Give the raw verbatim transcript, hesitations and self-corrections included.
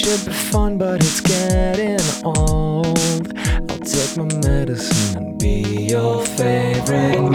should be fun, but it's getting old. I'll take my medicine and be your favorite